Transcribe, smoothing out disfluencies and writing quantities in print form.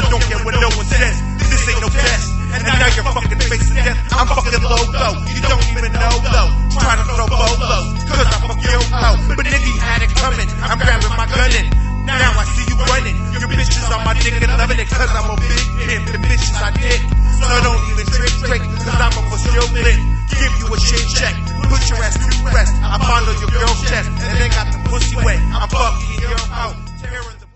don't care what no one says. This ain't no test. And now you're fucking facing death. I'm fucking low. You don't even know though. Trying to throw bolos, cause I fuck your hoe. But nigga, you had it coming. I'm grabbing my gun and now I see you running. Your bitches on my dick and loving it, cause I'm a big pimp. The bitches I dick. So don't even trick, cause I'm a for still lit. Give you a shit check. Put your ass to rest. I follow your girl's chest and then got the pussy wet. I'm fucking your hoe. Tearing the